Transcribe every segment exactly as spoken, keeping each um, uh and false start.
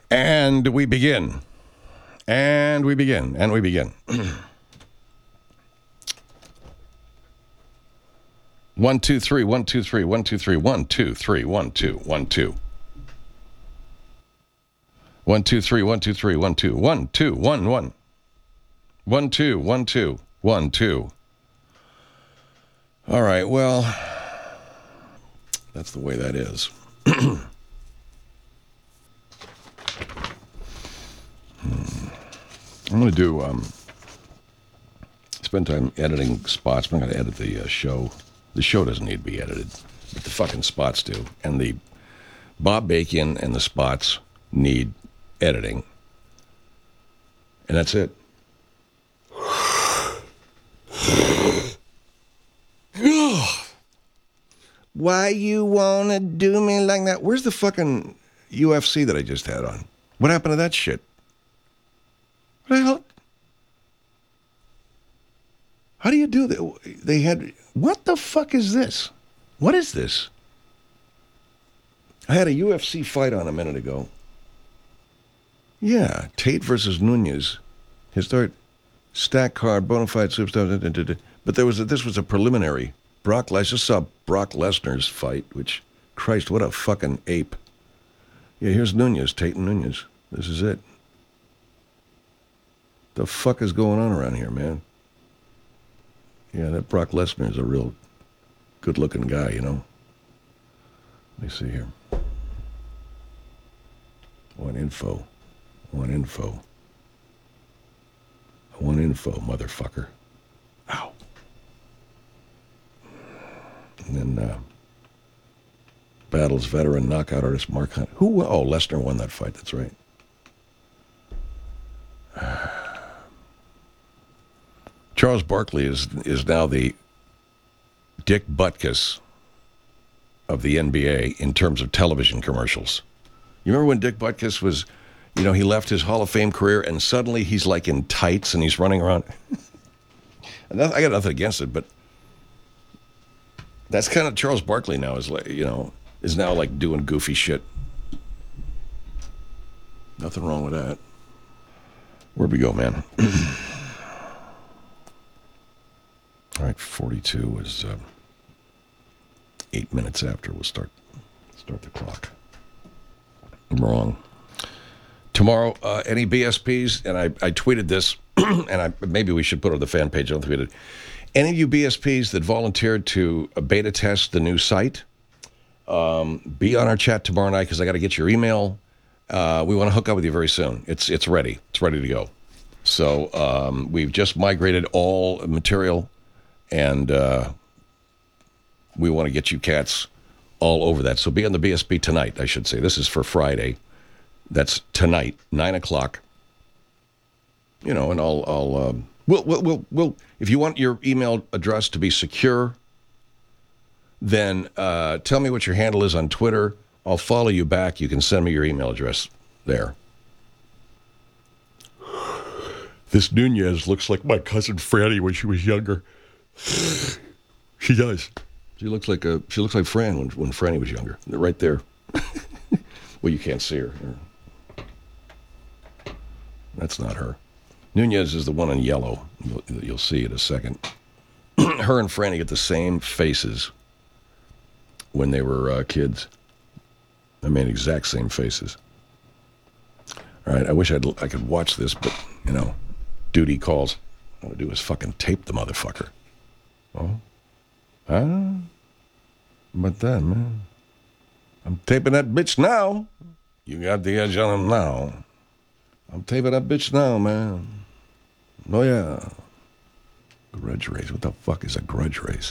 And we begin. And we begin. And we begin. One, two, three, one, two, three, one, two, three, one, two, three, one, two, one, two. One, two, three, one, two, three, one, two, one, two, one, one. One, two, one, two, one, two. All right, well, that's the way that is. hmm. I'm going to do, um, spend time editing spots. I'm not going to edit the uh, show. The show doesn't need to be edited, but the fucking spots do. And the Bob Bacon and the spots need editing. And that's it. Why you wanna do me like that? Where's the fucking U F C that I just had on? What happened to that shit? What the hell? How do you do that? They had... What the fuck is this? What is this? I had a U F C fight on a minute ago. Yeah, Tate versus Nunez. Historic stack card, bona fide superstar. But there was a, this was a preliminary. Brock Lesnar, just saw Brock Lesnar's fight, which, Christ, what a fucking ape. Yeah, here's Nunez, Tate and Nunez. This is it. The fuck is going on around here, man? Yeah, that Brock Lesnar is a real good-looking guy, you know. Let me see here. I want info. I want info. I want info, motherfucker. Ow. And then uh, Battles veteran knockout artist Mark Hunt. Who? Oh, Lesnar won that fight. That's right. Charles Barkley is is now the Dick Butkus of the N B A in terms of television commercials. You remember when Dick Butkus was, you know, he left his Hall of Fame career and suddenly he's like in tights and he's running around. I got nothing against it, but that's kind of Charles Barkley now is like, you know, is now like doing goofy shit. Nothing wrong with that. Where'd we go, man? All right, forty-two is uh, eight minutes after. We'll start start the clock. I'm wrong. Tomorrow, uh, any B S Ps, and I, I tweeted this, and I maybe we should put it on the fan page. I don't tweet it. Any of you B S Ps that volunteered to beta test the new site, um, be on our chat tomorrow night because I got to get your email. Uh, we want to hook up with you very soon. It's it's ready. It's ready to go. So um, we've just migrated all material, and uh, we want to get you cats all over that. So be on the B S P tonight, I should say. This is for Friday. That's tonight, nine o'clock. You know, and I'll, I'll, um, we'll, we'll, we'll, we'll, if you want your email address to be secure, then uh, tell me what your handle is on Twitter. I'll follow you back. You can send me your email address there. This Nunez looks like my cousin Franny when she was younger. She does. She looks like a. She looks like Fran when when Franny was younger. Right there. Well, you can't see her. That's not her. Nunez is the one in yellow. You'll, you'll see in a second. Her and Franny get the same faces when they were uh, kids. I mean, exact same faces. All right, I wish I'd, I could watch this, but, you know, duty calls. All I do is fucking tape the motherfucker. Oh? Huh? But then, man, I'm taping that bitch now. You got the edge on him now. I'm taping that bitch now, man. Oh, yeah. Grudge race. What the fuck is a grudge race?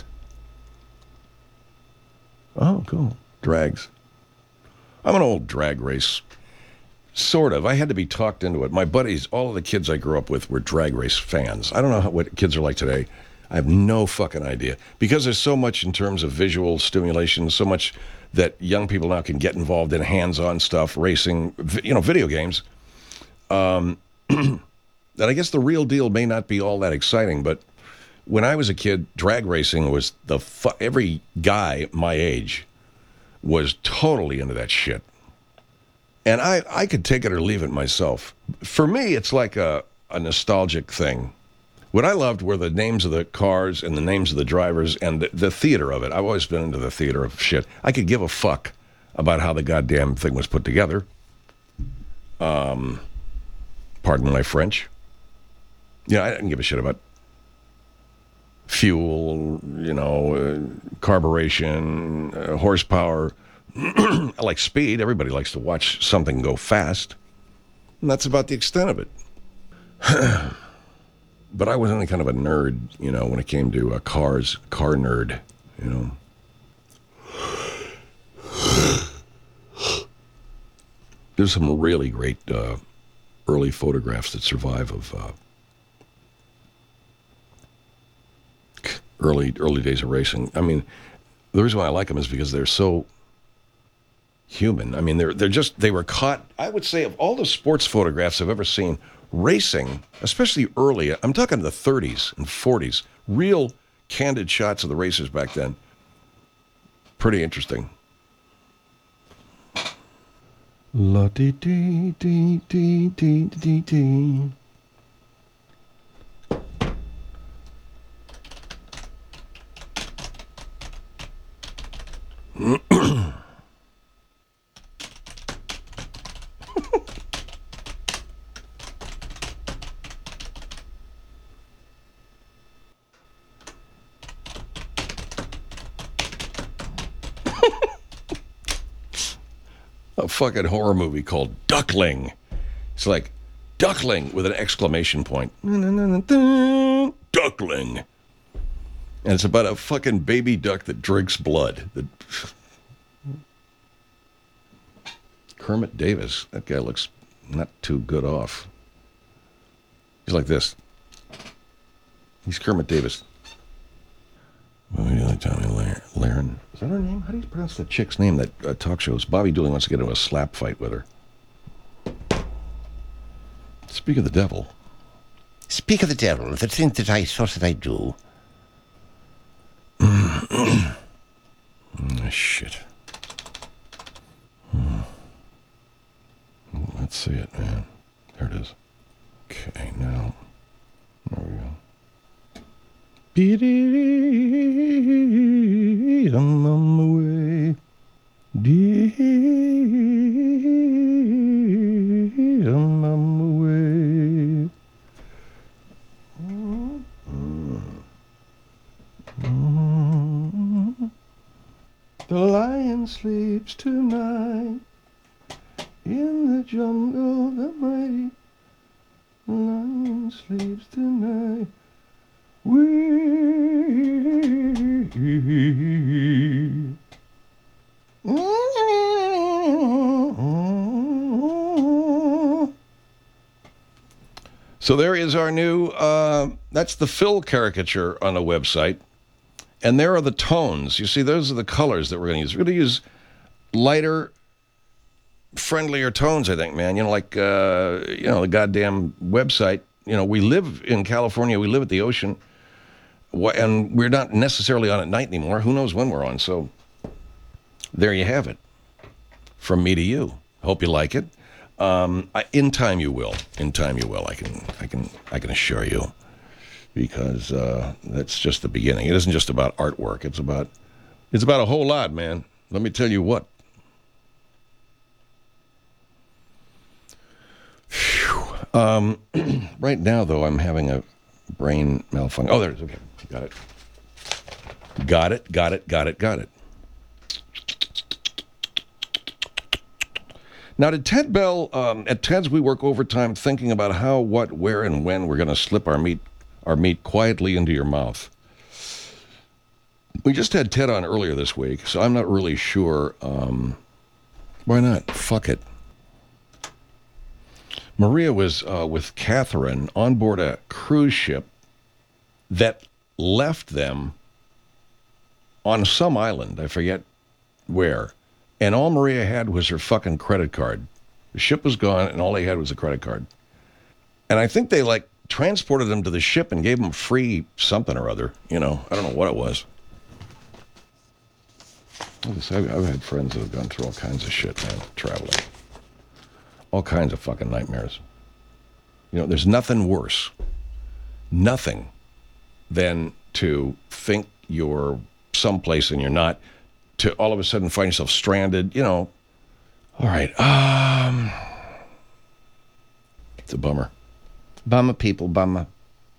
Oh, cool. Drags. I'm an old drag race. Sort of. I had to be talked into it. My buddies, all of the kids I grew up with were drag race fans. I don't know how, what kids are like today. I have no fucking idea. Because there's so much in terms of visual stimulation, so much that young people now can get involved in hands-on stuff, racing, you know, video games. Um, that I guess the real deal may not be all that exciting, but when I was a kid, drag racing was the fu- every guy my age was totally into that shit. And I, I could take it or leave it myself. For me, it's like a, a nostalgic thing. What I loved were the names of the cars and the names of the drivers and the, the theater of it. I've always been into the theater of shit. I could give a fuck about how the goddamn thing was put together. Um, pardon my French. Yeah, I didn't give a shit about fuel, you know, uh, carburation, uh, horsepower. I like speed. Everybody likes to watch something go fast. And that's about the extent of it. But I was only kind of a nerd, you know, when it came to uh, cars, car nerd, you know. There's some really great uh, early photographs that survive of uh, early early days of racing. I mean, the reason why I like them is because they're so human. I mean, they're they're just they were caught. I would say of all the sports photographs I've ever seen, racing, especially early. I'm talking the thirties and forties. Real candid shots of the racers back then. Pretty interesting. La dee dee dee dee dee dee dee. A fucking horror movie called Duckling. It's like Duckling with an exclamation point. Duckling. And it's about a fucking baby duck that drinks blood. The... Kermit Davis. That guy looks not too good off. He's like this. He's Kermit Davis. What would you like, Tommy Lahren? Is that her name? How do you pronounce the chick's name that uh, talk shows? Bobby Dooley wants to get into a slap fight with her. Speak of the devil. Speak of the devil, the thing that I thought that I do. Oh, shit. Hmm. Let's see it, man. There it is. Okay, now. There we go. Dee-dee-dee, I'm on the way. Dee, I'm on the way. Mm-hmm. The lion sleeps tonight in the jungle. The mighty lion sleeps tonight. We. So there is our new, uh, that's the Phil caricature on the website. And there are the tones. You see, those are the colors that we're going to use. We're going to use lighter, friendlier tones, I think, man. You know, like, uh, you know, the goddamn website. You know, we live in California. We live at the ocean. And we're not necessarily on at night anymore. Who knows when we're on? So there you have it. From me to you. Hope you like it. Um, I, in time you will. In time you will. I can, I can, I can assure you, because uh, that's just the beginning. It isn't just about artwork. It's about, it's about a whole lot, man. Let me tell you what. Um, right now, though, I'm having a brain malfunction. Oh, there it is. Okay, got it. Got it. Got it. Got it. Got it. Now, did Ted Bell, um, at Ted's, we work overtime thinking about how, what, where, and when we're going to slip our meat, our meat quietly into your mouth. We just had Ted on earlier this week, so I'm not really sure. Um, why not? Fuck it. Maria was uh, with Catherine on board a cruise ship that left them on some island. I forget where. And all Maria had was her fucking credit card. The ship was gone, and all they had was a credit card. And I think they, like, transported them to the ship and gave them free something or other. You know, I don't know what it was. I've had friends that have gone through all kinds of shit, man, traveling. All kinds of fucking nightmares. You know, there's nothing worse, nothing, than to think you're someplace and you're not, to all of a sudden find yourself stranded, you know. All right, um, it's a bummer. Bummer, people, bummer.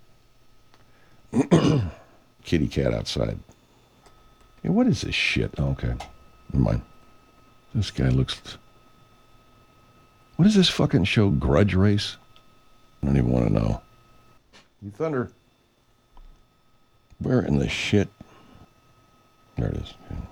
Kitty cat outside. Hey, what is this shit? Oh, okay, never mind. This guy looks... What is this fucking show, Grudge Race? I don't even want to know. You Thunder. Where in the shit? There it is.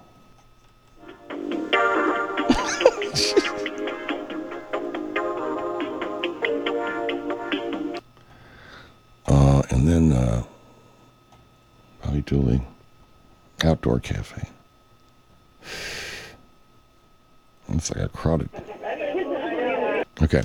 uh, and then uh, Bobby Dooley, Outdoor Cafe. It's like a crowded... Okay.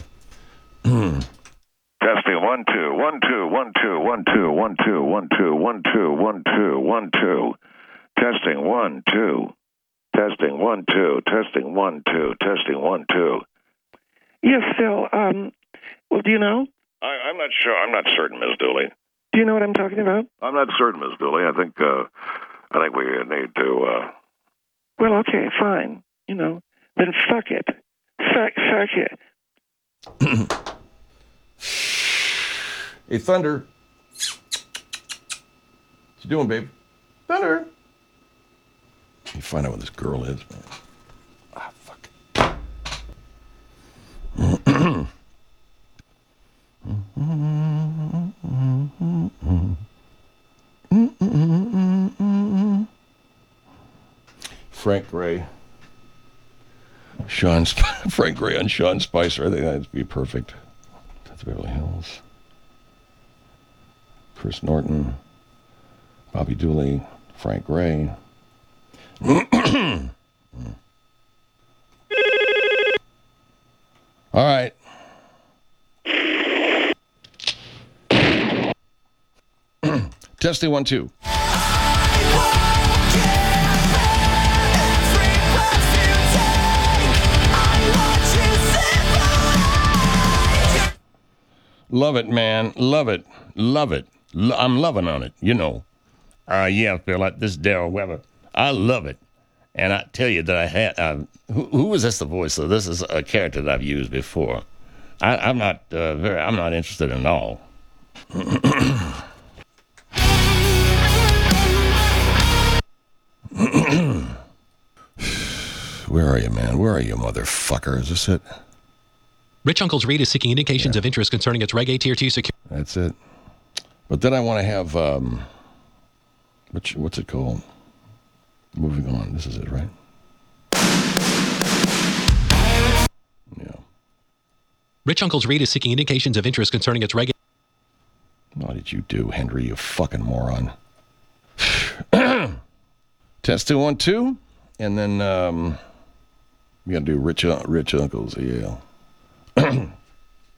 Testing one two one two one two one two one two one two one two one two one two. Testing one two. Testing one two. Testing one two. Testing one two. Yes, Phil. Um, well, do you know? I, I'm not sure. I'm not certain, Miss Dooley. Do you know what I'm talking about? I'm not certain, Miss Dooley. I think uh, I think we need to. Uh... Well, okay, fine. You know, then fuck it. Fuck, fuck it. Hey, Thunder. What you doing, babe? Thunder. You find out what this girl is, man. Ah, fuck. Frank Gray. Sean Sp- Frank Gray on Sean Spicer. I think that'd be perfect. That's Beverly Hills. Chris Norton, Bobby Dooley, Frank Gray. All right. Testing one, two. Love it, man. Love it. Love it. Lo- I'm loving on it, you know. Uh, yeah, Phil, like this Daryl Weber. I love it. And I tell you that I had, uh, who, who was this the voice of? This is a character that I've used before. I, I'm not uh, very, I'm not interested in all. Where are you, man? Where are you, motherfucker? Is this it? Rich Uncle's Read is seeking indications yeah. of interest concerning its Reg A Tier two security. That's it. But then I want to have, um, what's, what's it called? Moving on. This is it, right? Yeah. Rich Uncle's Read is seeking indications of interest concerning its Reg A. What did you do, Henry, you fucking moron? Test two, one, two. And then um, we got to do Rich, Rich Uncle's, yeah.